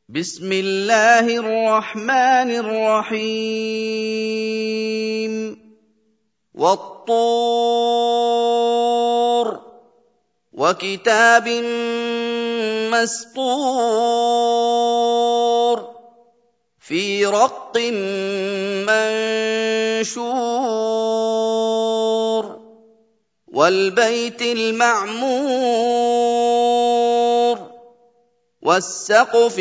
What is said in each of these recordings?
بسم الله الرحمن الرحيم والطور وكتاب مسطور في رق منشور والبيت المعمور والسقف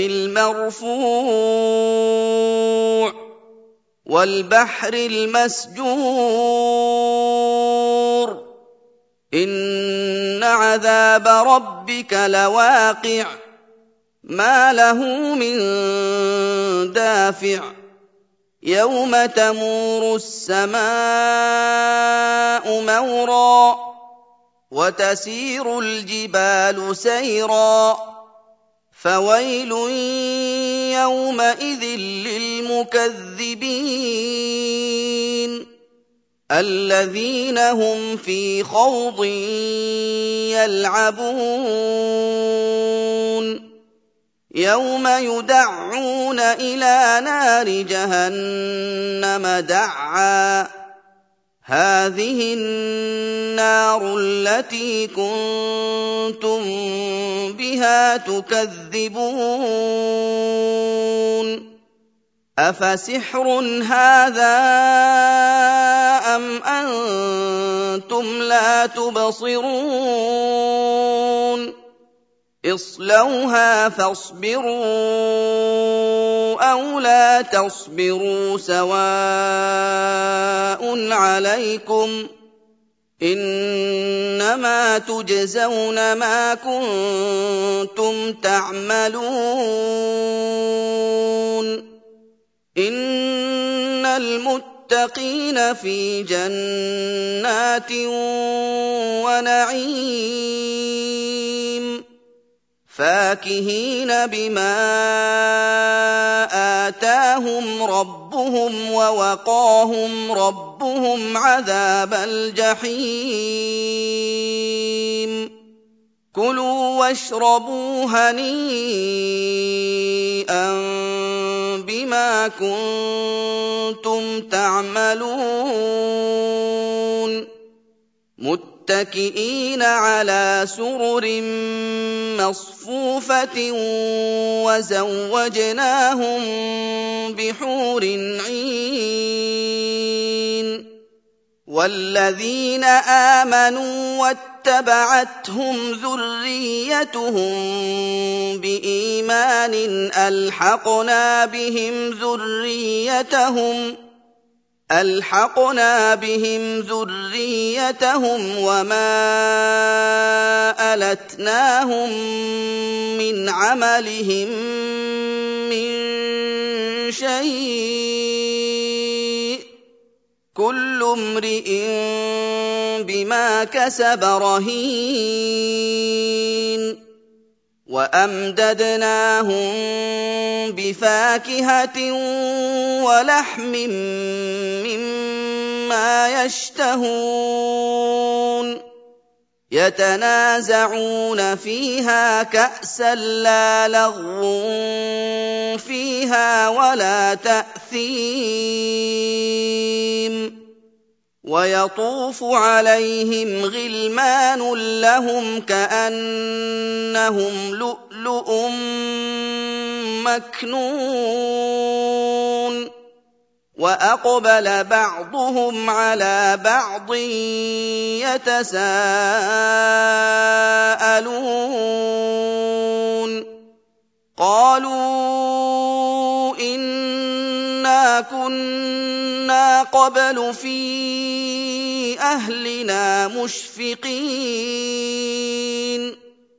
المرفوع والبحر المسجور إن عذاب ربك لواقع ما له من دافع يوم تمور السماء مورا وتسير الجبال سيرا فويل يومئذ للمكذبين الذين هم في خوض يلعبون يوم يدعون إلى نار جهنم دعا هذه النار التي كنتم بها تكذبون أفسحر هذا أم أنتم لا تبصرون اصلوها فاصبروا أو لا تصبروا سواء عليكم إنما تجزون ما كنتم تعملون إن المتقين في جنات ونعيم فاكهين بما آتاهم ربهم ووقاهم ربهم عذاب الجحيم كلوا واشربوا هنيئا بما كنتم تعملون متكئين على سرر مصفوفة وزوجناهم بحور عين والذين آمنوا واتبعتهم ذريتهم بإيمان ألحقنا بهم ذريتهم وما ألتناهم من عملهم من شيء كل امرئ بما كسب رهين وأمددناهم بفاكهة ولحم مما يشتهون يتنازعون فيها كأسا لا لغو فيها ولا تأثيم ويطوف عليهم غلمان لهم كأنهم لؤلؤ مكنون وأقبل بعضهم على بعض يتساءلون قالوا إنا كنا قبل في أهلنا مشفقين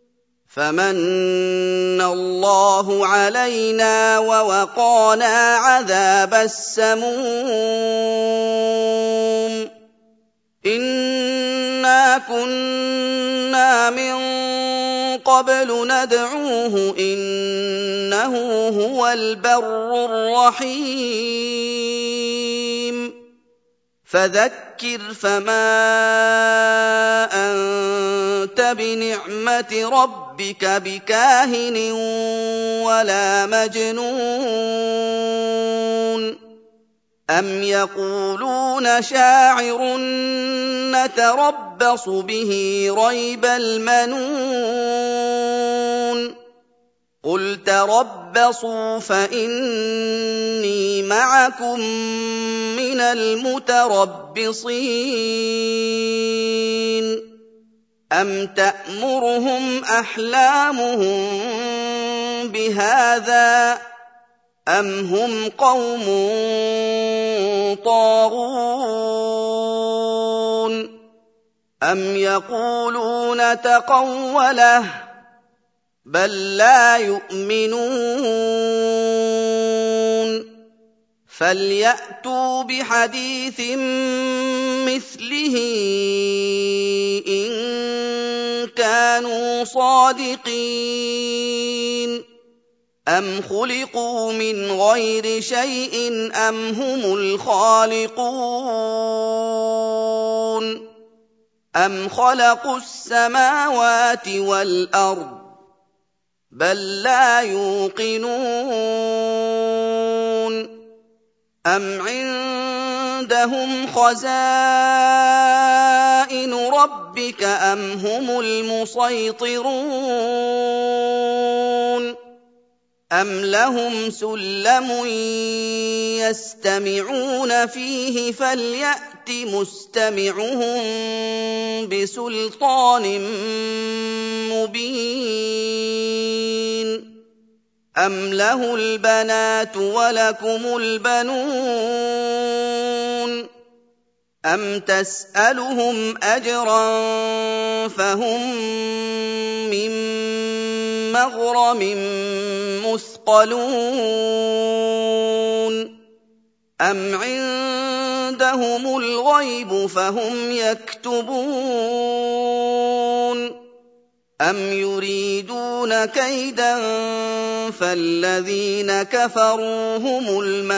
فمن الله علينا ووقانا عذاب السموم إنا كنا من قبل ندعوه إنه هو البر الرحيم فذكر فما أنت بنعمة ربك بكاهن ولا مجنون أم يقولون شاعر نتربص به ريب المنون قل تربصوا فإني معكم من المتربصين أم تأمرهم أحلامهم بهذا أم هم قوم طاغون أم يقولون تقوله بل لا يؤمنون فليأتوا بحديث مثله إن كانوا صادقين أم خلقوا من غير شيء أم هم الخالقون أم خلقوا السماوات والأرض بل لا يوقنون أم عندهم خزائن ربك أم هم المسيطرون أم لهم سلم يستمعون فيه فليأت مستمعهم بسلطان مبين أم له البنات ولكم البنون أم تسألهم أجرا فهم من مغرم مثقلون أم عندهم الغيب فهم يكتبون أم يريدون كيدا فالذين كفروا هم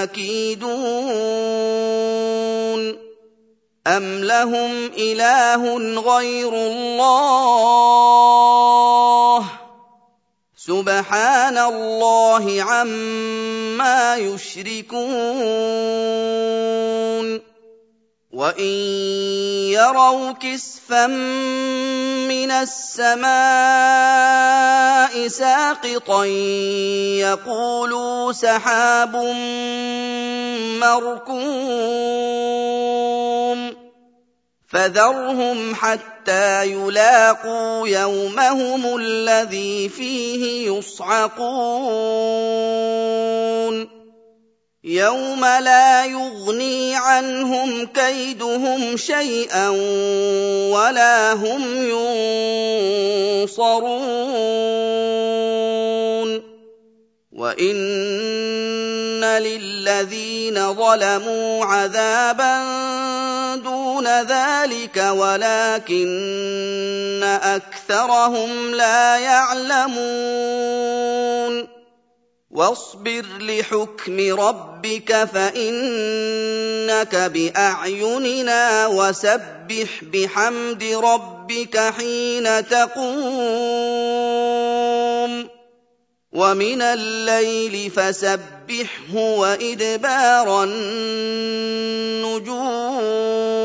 المكيدون أم لهم إله غير الله سبحان الله عما يشركون وإن يروا كسفا من السماء ساقطا يقولوا سحاب مركوم فذرهم حتى يلاقوا يومهم الذي فيه يصعقون يوم لا يغني عنهم كيدهم شيئا ولا هم ينصرون وإن للذين ظلموا عذابا دون ذلك ولكن أكثرهم لا يعلمون واصبر لحكم ربك فإنك بأعيننا وسبح بحمد ربك حين تقوم ومن الليل فسبحه وإدبار النجوم